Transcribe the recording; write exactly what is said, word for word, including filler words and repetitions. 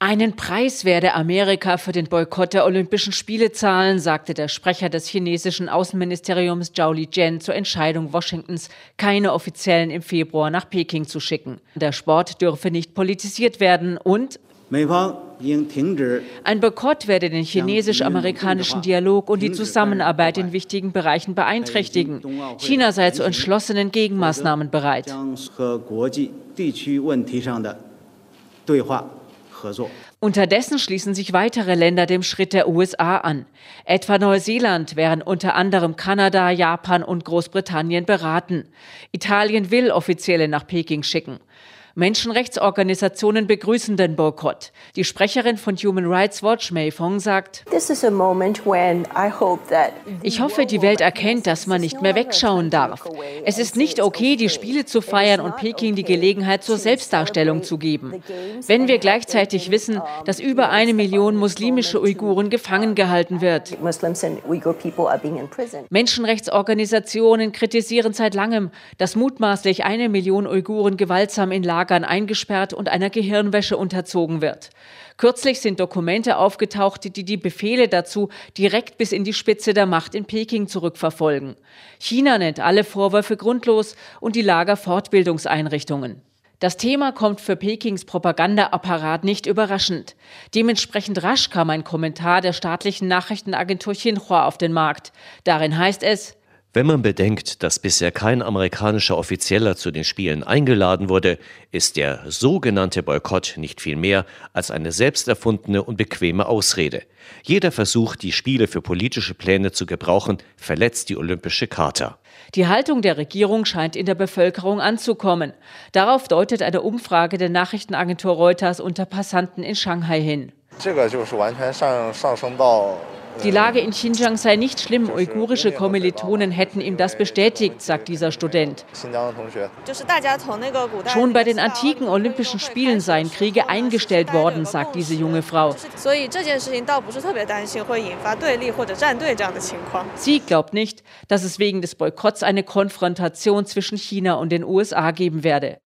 Einen Preis werde Amerika für den Boykott der Olympischen Spiele zahlen, sagte der Sprecher des chinesischen Außenministeriums Zhao Lijian zur Entscheidung Washingtons, keine Offiziellen im Februar nach Peking zu schicken. Der Sport dürfe nicht politisiert werden und ein Boykott werde den chinesisch-amerikanischen Dialog und die Zusammenarbeit in wichtigen Bereichen beeinträchtigen. China sei zu entschlossenen Gegenmaßnahmen bereit. Unterdessen schließen sich weitere Länder dem Schritt der U S A an. Etwa Neuseeland, während unter anderem Kanada, Japan und Großbritannien beraten. Italien will Offizielle nach Peking schicken. Menschenrechtsorganisationen begrüßen den Boykott. Die Sprecherin von Human Rights Watch, Mei Fong, sagt: Ich hoffe, die Welt erkennt, dass man nicht mehr wegschauen darf. Es ist nicht okay, die Spiele zu feiern und Peking die Gelegenheit zur Selbstdarstellung zu geben. Wenn wir gleichzeitig wissen, dass über eine Million muslimische Uiguren gefangen gehalten wird. Menschenrechtsorganisationen kritisieren seit langem, dass mutmaßlich eine Million Uiguren gewaltsam in Lagern eingesperrt und einer Gehirnwäsche unterzogen wird. Kürzlich sind Dokumente aufgetaucht, die die Befehle dazu direkt bis in die Spitze der Macht in Peking zurückverfolgen. China nennt alle Vorwürfe grundlos und die Lager Fortbildungseinrichtungen. Das Thema kommt für Pekings Propagandaapparat nicht überraschend. Dementsprechend rasch kam ein Kommentar der staatlichen Nachrichtenagentur Xinhua auf den Markt. Darin heißt es: Wenn man bedenkt, dass bisher kein amerikanischer Offizieller zu den Spielen eingeladen wurde, ist der sogenannte Boykott nicht viel mehr als eine selbsterfundene und bequeme Ausrede. Jeder Versuch, die Spiele für politische Pläne zu gebrauchen, verletzt die Olympische Charta. Die Haltung der Regierung scheint in der Bevölkerung anzukommen. Darauf deutet eine Umfrage der Nachrichtenagentur Reuters unter Passanten in Shanghai hin. Die Lage in Xinjiang sei nicht schlimm. Uigurische Kommilitonen hätten ihm das bestätigt, sagt dieser Student. Schon bei den antiken Olympischen Spielen seien Kriege eingestellt worden, sagt diese junge Frau. Sie glaubt nicht, dass es wegen des Boykotts eine Konfrontation zwischen China und den U S A geben werde.